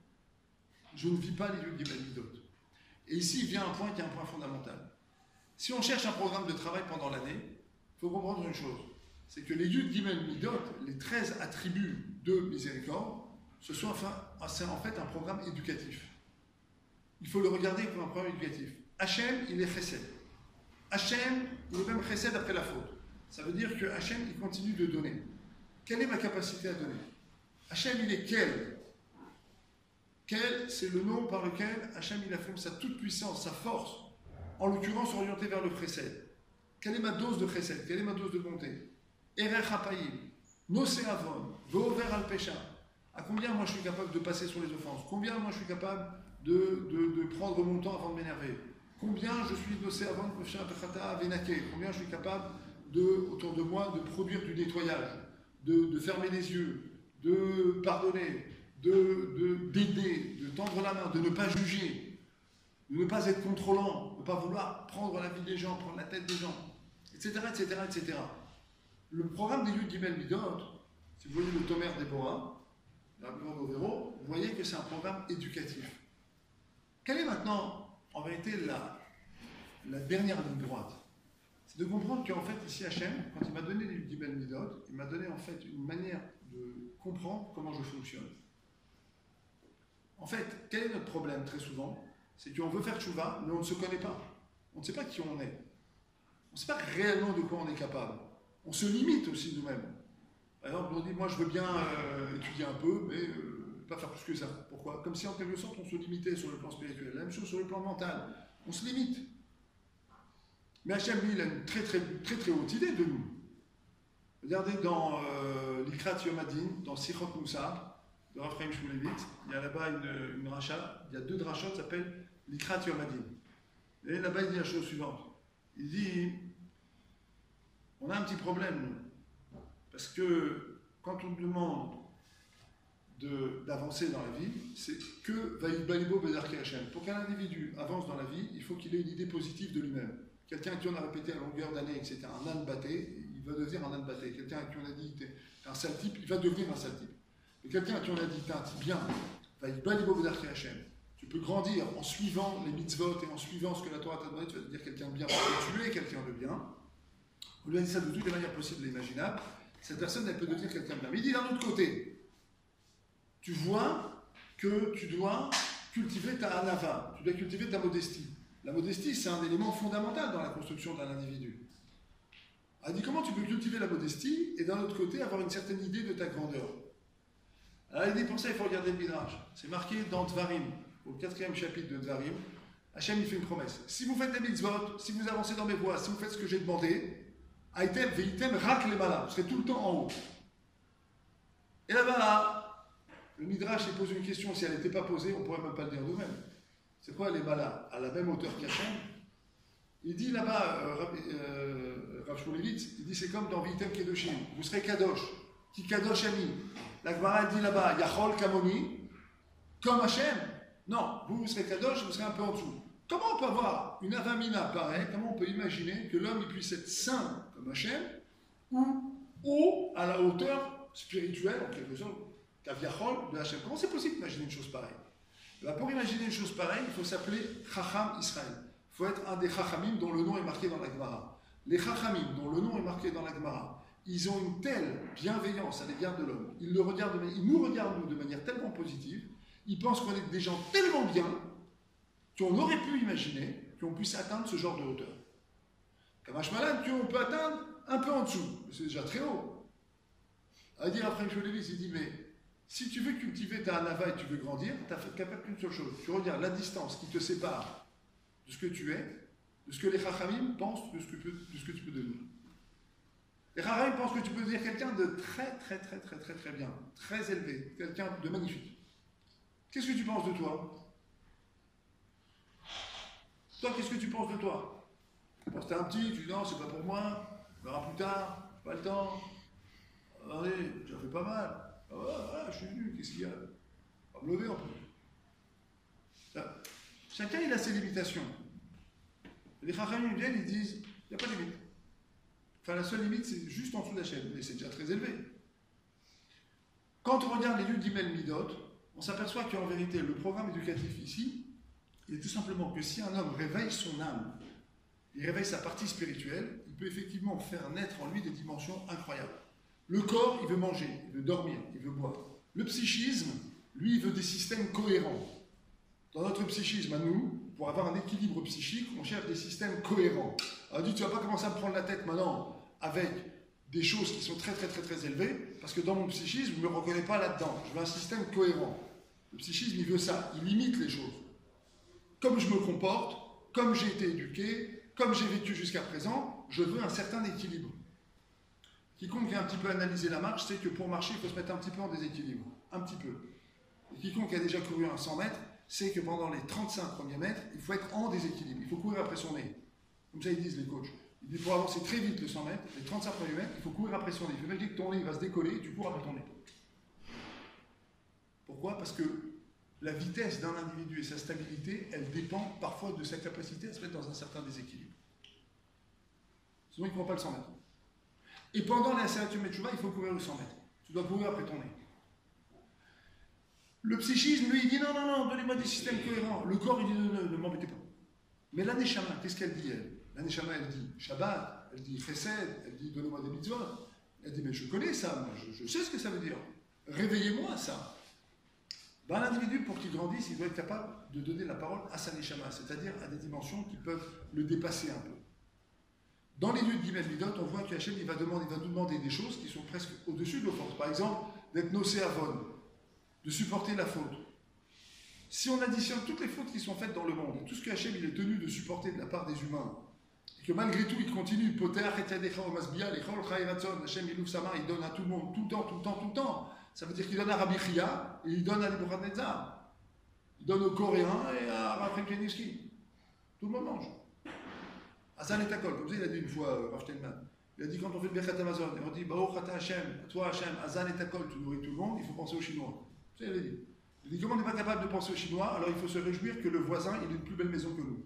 je ne vis pas les Yud Gimel Midot. Et ici, il vient un point qui est un point fondamental. Si on cherche un programme de travail pendant l'année, il faut comprendre une chose, c'est que les Yud Gimel Midot, les treize attributs de miséricorde, ce sont enfin, c'est en fait un programme éducatif. Il faut le regarder comme un programme éducatif. Hachem, il est chesed. Hachem, il est même chesed après la faute. Ça veut dire que Hachem, il continue de donner. Quelle est ma capacité à donner? Hachem, il est quel? Quel, c'est le nom par lequel Hachem, il affirme sa toute-puissance, sa force, en l'occurrence orientée vers le chesed. Quelle est ma dose de chesed? Quelle est ma dose de bonté? Erech HaPayim. Nosé avon, Vover al Pécha. À combien moi je suis capable de passer sur les offenses? Combien moi je suis capable de, de, de prendre mon temps avant de m'énerver? Combien je suis Nosé avon, Pécha, Pechata, Vénaké? Combien je suis capable de, autour de moi, de produire du nettoyage, de, de fermer les yeux, de pardonner, de, de, d'aider, de tendre la main, de ne pas juger, de ne pas être contrôlant, de ne pas vouloir prendre la vie des gens, prendre la tête des gens, et cetera, et cetera, et cetera. Le programme des Yud Gimel Midot, si vous voyez le Tomer Déborah, vous voyez que c'est un programme éducatif. Quelle est maintenant, en vérité, la, la dernière ligne droite? C'est de comprendre qu'en fait, ici, Hachem, quand il m'a donné les Yud Gimel Midot, il m'a donné en fait une manière de comprendre comment je fonctionne. En fait, quel est notre problème très souvent? C'est qu'on veut faire tchouva, mais on ne se connaît pas. On ne sait pas qui on est. On ne sait pas réellement de quoi on est capable. On se limite aussi nous-mêmes. Par exemple, on dit, moi je veux bien euh, étudier un peu, mais euh, pas faire plus que ça. Pourquoi? Comme si en quelque sorte on se limitait sur le plan spirituel. La même chose sur le plan mental. On se limite. Mais Hachem, lui, il a une très très très très haute idée de nous. Regardez dans euh, l'Ikrat Yom Hadin, dans Sichot Moussar, de Rav Chaim Shmulevitz, il y a là-bas une, une racha, il y a deux drachot qui s'appellent l'Ikrat Yom Hadin. Et là-bas, il dit la chose suivante. Il dit, on a un petit problème, nous. Parce que quand on nous demande de, d'avancer dans la vie, c'est que Vaïbalibo Bedarke Hachem. Pour qu'un individu avance dans la vie, il faut qu'il ait une idée positive de lui-même. Quelqu'un qui on a répété à longueur d'année que c'était un âne batté, il va devenir un âne batté. Quelqu'un qui on a dit que t'es un sale type, il va devenir un sale type. Et quelqu'un qui on a dit t'es un type bien, Vaïbalibo Bedarke Hachem. Tu peux grandir en suivant les mitzvot et en suivant ce que la Torah t'a demandé, tu vas devenir quelqu'un de bien parce que tu es quelqu'un de bien. On lui a dit ça de toutes les manières possibles et imaginables. Cette personne, elle peut devenir quelqu'un de bien. Mais il dit d'un autre côté, tu vois que tu dois cultiver ta anava, tu dois cultiver ta modestie. La modestie, c'est un élément fondamental dans la construction d'un individu. Elle dit comment tu peux cultiver la modestie et d'un autre côté avoir une certaine idée de ta grandeur. Alors il dit pour ça, il faut regarder le Midrash. C'est marqué dans Dvarim, au quatrième chapitre de Dvarim. Hachem, il fait une promesse. Si vous faites des mitzvot, si vous avancez dans mes voies, si vous faites ce que j'ai demandé, Aïtem, veitem, rak les malas, vous serez tout le temps en haut. Et là-bas, le Midrash il pose une question, si elle n'était pas posée, on ne pourrait même pas le dire nous-mêmes. C'est quoi les malas? À la même hauteur qu'Hachem. Il dit là-bas, euh, euh, Rav Shmulevitz, il dit c'est comme dans Veitem Kedoshim, vous serez Kadosh, qui Kadosh Ami. La Gemara dit là-bas, Yachol Kamoni, comme Hachem. Non, vous, vous serez Kadosh, vous serez un peu en dessous. Comment on peut avoir une avamina pareille? Comment on peut imaginer que l'homme il puisse être saint comme Hachem ou haut à la hauteur spirituelle, en quelque sorte, Kaviachol de Hachem? Comment c'est possible d'imaginer une chose pareille? Ben, pour imaginer une chose pareille, il faut s'appeler Chacham Israël. Il faut être un des Chachamim dont le nom est marqué dans la Gemara. Les Chachamim dont le nom est marqué dans la Gemara, ils ont une telle bienveillance à l'égard de l'homme. Ils, le regardent de, ils nous regardent nous, de manière tellement positive. Ils pensent qu'on est des gens tellement bien qu'on aurait pu imaginer qu'on puisse atteindre ce genre de hauteur. Kamash Malan, on peut atteindre un peu en dessous, c'est déjà très haut. À dire après Shmulevitz, il dit, mais si tu veux cultiver ta anava et tu veux grandir, tu n'as capable qu'une seule chose. Tu regardes la distance qui te sépare de ce que tu es, de ce que les Chachamim pensent de ce que, de ce que tu peux devenir. Les Chachamim pensent que tu peux devenir quelqu'un de très très très très très très bien, très élevé, quelqu'un de magnifique. Qu'est-ce que tu penses de toi? Toi, qu'est-ce que tu penses de toi? Tu penses que t'es un petit, tu dis non, c'est pas pour moi, on verra plus tard, pas le temps. Allez, j'ai fait pas mal. Ah ouais, ouais, je suis venu, qu'est-ce qu'il y a? Pas me lever en plus. Chacun il a ses limitations. Les Chachamim viennent, ils disent, il n'y a pas de limite. Enfin, la seule limite, c'est juste en dessous de la chaîne, mais c'est déjà très élevé. Quand on regarde les Yud Gimel Midot, on s'aperçoit qu'en vérité, le programme éducatif ici, il est tout simplement que si un homme réveille son âme, il réveille sa partie spirituelle, il peut effectivement faire naître en lui des dimensions incroyables. Le corps, il veut manger, il veut dormir, il veut boire. Le psychisme, lui, il veut des systèmes cohérents. Dans notre psychisme à nous, pour avoir un équilibre psychique, on cherche des systèmes cohérents. Alors dit, tu ne vas pas commencer à me prendre la tête maintenant avec des choses qui sont très très très très élevées, parce que dans mon psychisme, je ne me reconnais pas là-dedans. Je veux un système cohérent. Le psychisme, il veut ça, il limite les choses. Comme je me comporte, comme j'ai été éduqué, comme j'ai vécu jusqu'à présent, je veux un certain équilibre. Quiconque a un petit peu analysé la marche sait que pour marcher, il faut se mettre un petit peu en déséquilibre. Un petit peu. Et quiconque a déjà couru un cent mètres sait que pendant les trente-cinq premiers mètres, il faut être en déséquilibre. Il faut courir après son nez. Comme ça, ils disent les coachs. Ils disent pour avancer très vite le cent mètres, les trente-cinq premiers mètres, il faut courir après son nez. Il faut imaginer que ton nez il va se décoller et tu cours après ton nez. Pourquoi? Parce que la vitesse d'un individu et sa stabilité, elle dépend parfois de sa capacité à se mettre dans un certain déséquilibre. Sinon, il ne court pas le cent mètres. Et pendant la Seyat Yom Teshuvah, il faut courir le cent mètres. Tu dois courir après ton nez. Le psychisme, lui, il dit non, non, non, donnez-moi des systèmes cohérents. Le corps, il dit non, non, ne m'embêtez pas. Mais la Neshama, qu'est-ce qu'elle dit, elle? La Neshama, elle dit Shabbat, elle dit Chesed, elle dit donnez-moi des mitzvot. Elle dit mais je connais ça, moi, je, je sais ce que ça veut dire. Réveillez-moi ça. Ben, l'individu, pour qu'il grandisse, il doit être capable de donner la parole à sa Neshama, c'est-à-dire à des dimensions qui peuvent le dépasser un peu. Dans les lieux de Gimel Midot, on voit qu'Hachem il va, demander, il va nous demander des choses qui sont presque au-dessus de l'offense. Par exemple, d'être nocé avon, de supporter la faute. Si on additionne toutes les fautes qui sont faites dans le monde, tout ce que Hachem il est tenu de supporter de la part des humains, et que malgré tout il continue, Hachem il ouvre sa main, il donne à tout le monde, tout le temps, tout le temps, tout le temps. Ça veut dire qu'il donne à Rabbi Chia et il donne à Nebuchadnezzar. Il donne aux Coréens et à Raphaël Kenievski. Tout le monde mange. Azan et Takol, comme ça il a dit une fois, euh, Rav Shtelman. Il a dit quand on fait le Birkat Amazon, et on dit Baruch Ata Hashem, toi Hashem, Azan et Takol, tu nourris tout le monde, il faut penser aux Chinois. Ça il a dit. Il dit comment on n'est pas capable de penser aux Chinois, alors il faut se réjouir que le voisin il ait une plus belle maison que nous.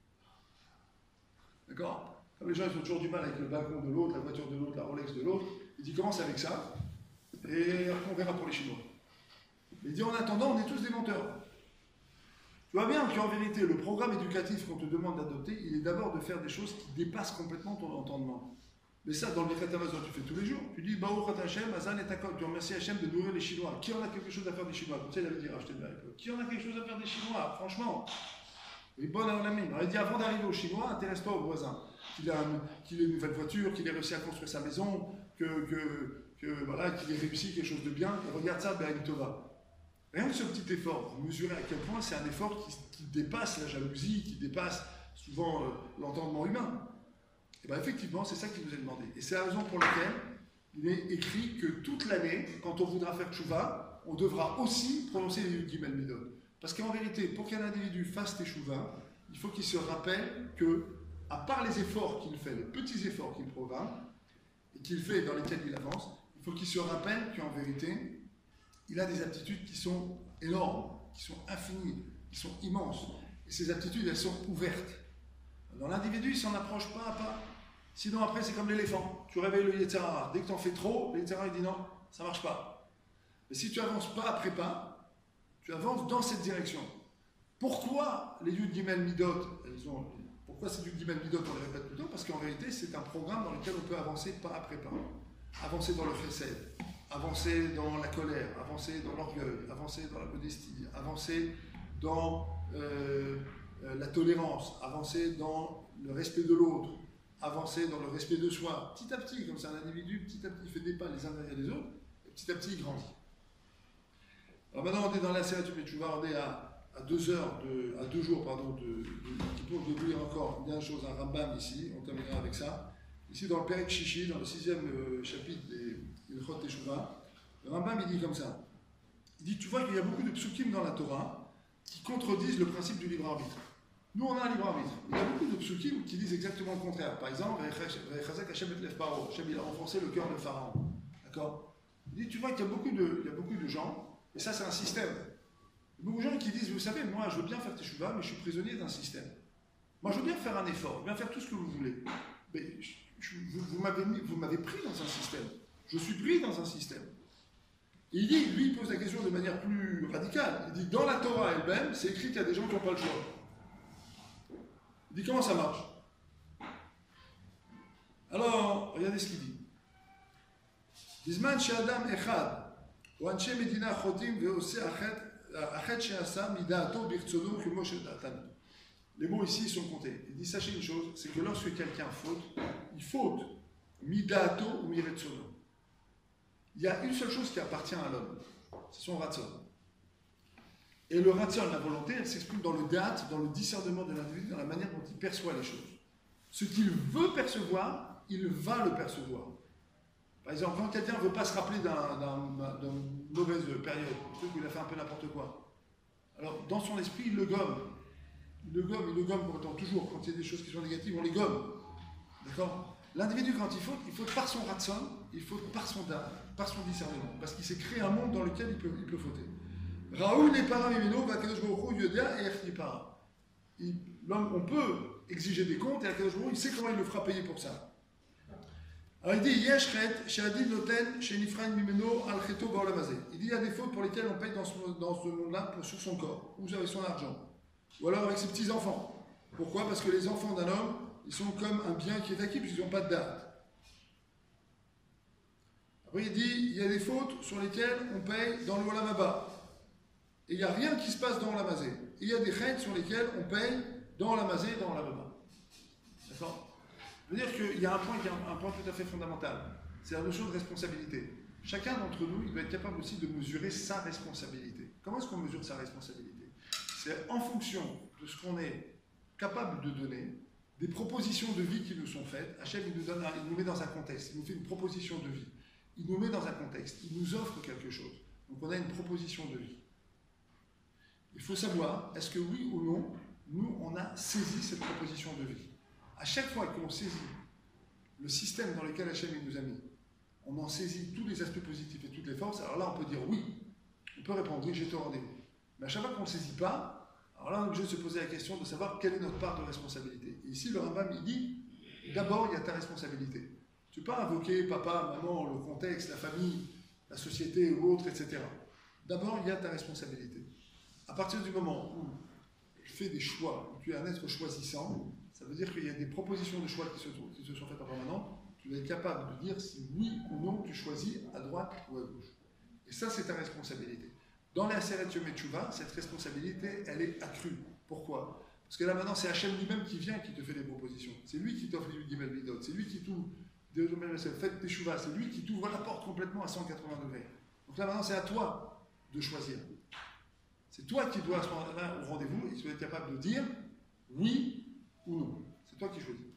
D'accord? Comme les gens ils ont toujours du mal avec le balcon de l'autre, la voiture de l'autre, la Rolex de l'autre, il dit commence avec ça, et après on verra pour les Chinois. Il dit en attendant, on est tous des menteurs. Tu vois bien qu'en vérité, le programme éducatif qu'on te demande d'adopter, il est d'abord de faire des choses qui dépassent complètement ton entendement. Mais ça, dans le Birkat Amazon, tu fais tous les jours. Tu dis, Baruch Ata Hashem, Azan et Takol, tu remercies Hashem de nourrir les Chinois. Qui en a quelque chose à faire des Chinois? Comme ça, il avait dit, racheter de la époque. Qui en a quelque chose à faire des Chinois? Franchement. Et bon à la mine. Il dit, avant d'arriver aux Chinois, intéresse-toi aux voisins. Qu'il a, qu'il ait une nouvelle voiture, qu'il ait réussi à construire sa maison, que, que, que voilà, qu'il ait réussi quelque chose de bien. Et regarde ça, Ben Tova. Rien que ce petit effort, vous mesurez à quel point c'est un effort qui, qui dépasse la jalousie, qui dépasse souvent euh, l'entendement humain. Et bien effectivement, c'est ça qui nous est demandé. Et c'est la raison pour laquelle il est écrit que toute l'année, quand on voudra faire tchouva, on devra aussi prononcer les Gimel Midot. Parce qu'en vérité, pour qu'un individu fasse tchouva, il faut qu'il se rappelle que, à part les efforts qu'il fait, les petits efforts qu'il programme, et qu'il fait dans lesquels il avance, il faut qu'il se rappelle qu'en vérité, il a des aptitudes qui sont énormes, qui sont infinies, qui sont immenses. Et ces aptitudes, elles sont ouvertes. Dans l'individu, il s'en approche pas à pas. Sinon, après, c'est comme l'éléphant. Tu réveilles le Yetzer Hara. Dès que tu en fais trop, le Yetzer Hara, il dit non, ça ne marche pas. Mais si tu avances pas après pas, tu avances dans cette direction. Pourquoi les Yud Gimel Midot, elles ont, pourquoi ces Yud Gimel Midot, on les répète plutôt? Parce qu'en réalité, c'est un programme dans lequel on peut avancer pas après pas. Avancer dans le chesed, avancer dans la colère, avancer dans l'orgueil, avancer dans la modestie, avancer dans euh, euh, la tolérance, avancer dans le respect de l'autre, avancer dans le respect de soi. Petit à petit, comme c'est un individu, petit à petit, il fait des pas les uns derrière les autres, et petit à petit, il grandit. Alors maintenant, on est dans la Seyat Yom Teshuvah, on est à, à deux heures, de, à deux jours, pardon, de, de, pour de lire encore une dernière chose, un Rambam ici, on terminera avec ça. Ici, dans le Perek Shishi, dans le sixième euh, chapitre des Ilchot Teshuvah, le Rambam, il dit comme ça. Il dit, tu vois qu'il y a beaucoup de psukim dans la Torah qui contredisent le principe du libre arbitre. Nous, on a un libre arbitre. Il y a beaucoup de psukim qui disent exactement le contraire. Par exemple, Hashem, il a renforcé le cœur de Pharaon. D'accord? Il dit, tu vois qu'il y a beaucoup de, il y a beaucoup de gens, et ça, c'est un système. Il y a beaucoup de gens qui disent, vous savez, moi, je veux bien faire Teshuvah, mais je suis prisonnier d'un système. Moi, je veux bien faire un effort, je veux bien faire tout ce que vous voulez. Mais je, je, vous, vous m'avez pris dans un système. Je suis pris dans un système. Et il dit, lui, il pose la question de manière plus radicale. Il dit, dans la Torah elle-même, c'est écrit qu'il y a des gens qui n'ont pas le choix. Il dit, comment ça marche? Alors, regardez ce qu'il dit. Bizman she'adam echad, ou anshe medina chotim ve'ose achet she'asa mida'ato birtsono kumo she'da'atan. Les mots ici sont comptés. Il dit, sachez une chose, c'est que lorsque quelqu'un faute, il faute mida'ato ou miretsono. Il y a une seule chose qui appartient à l'homme, c'est son ratson. Et le ratson, la volonté, elle s'exprime dans le date, dans le discernement de l'individu, dans la manière dont il perçoit les choses. Ce qu'il veut percevoir, il va le percevoir. Par exemple, quand quelqu'un ne veut pas se rappeler d'une mauvaise période, un truc où il a fait un peu n'importe quoi, alors dans son esprit, il le gomme. Il le gomme, il le gomme pourtant toujours. Quand il y a des choses qui sont négatives, on les gomme. D'accord? L'individu, quand il faut, il faut par son ratson, il faut par son dame, par son discernement, parce qu'il s'est créé un monde dans lequel il peut, il peut fauter. Raoul les paramimino, Vakadosh Baruch Hu, Yodia et Echnipa. L'homme, on peut exiger des comptes et Akadosh Baruch Hu, il sait comment il le fera payer pour ça. Alors il dit Yeshret, Shadid Noten, Shenifrain Mimeno, Al-Cheto Baolamazé. Il dit il y a des fautes pour lesquelles on paye dans ce, dans ce monde-là sur son corps, ou avec son argent, ou alors avec ses petits-enfants. Pourquoi? Parce que les enfants d'un homme, ils sont comme un bien qui est acquis, puisqu'ils n'ont pas de date. Après il dit il y a des fautes sur lesquelles on paye dans le Olam Haba. Et il n'y a rien qui se passe dans l'amazé. Et il y a des règles sur lesquelles on paye dans l'amazé et dans l'ababa. D'accord? Je veux dire qu'il y a un point qui est un, un point tout à fait fondamental. C'est la notion de responsabilité. Chacun d'entre nous, il doit être capable aussi de mesurer sa responsabilité. Comment est-ce qu'on mesure sa responsabilité? C'est en fonction de ce qu'on est capable de donner, des propositions de vie qui nous sont faites. Hachem, il nous, donne un, il nous met dans un contexte, il nous fait une proposition de vie. Il nous met dans un contexte, il nous offre quelque chose. Donc on a une proposition de vie. Il faut savoir, est-ce que oui ou non, nous, on a saisi cette proposition de vie. À chaque fois qu'on saisit le système dans lequel Hachem nous a mis, on en saisit tous les aspects positifs et toutes les forces, alors là, on peut dire oui. On peut répondre oui, j'étais au rendez-vous. Mais à chaque fois qu'on ne le saisit pas, alors là, on est obligé de se poser la question de savoir quelle est notre part de responsabilité. Et ici, le Rambam, il dit, d'abord, il y a ta responsabilité. Tu ne peux pas invoquer papa, maman, le contexte, la famille, la société ou autre, et cetera. D'abord, il y a ta responsabilité. À partir du moment où tu fais des choix, où tu es un être choisissant, ça veut dire qu'il y a des propositions de choix qui se, qui se sont faites en permanence, tu dois être capable de dire si oui ou non tu choisis à droite ou à gauche. Et ça, c'est ta responsabilité. Dans les Aseret Yom Teshuvah, cette responsabilité, elle est accrue. Pourquoi? Parce que là, maintenant, c'est Hachem lui-même qui vient, qui te fait des propositions. C'est lui qui t'offre les Gimel Midot, c'est lui qui t'ouvre Faites Teshuvah, c'est lui qui t'ouvre la porte complètement à cent quatre-vingts degrés. Donc là, maintenant, c'est à toi de choisir. C'est toi qui dois à ce moment-là au rendez-vous et tu dois être capable de dire oui ou non. C'est toi qui choisis.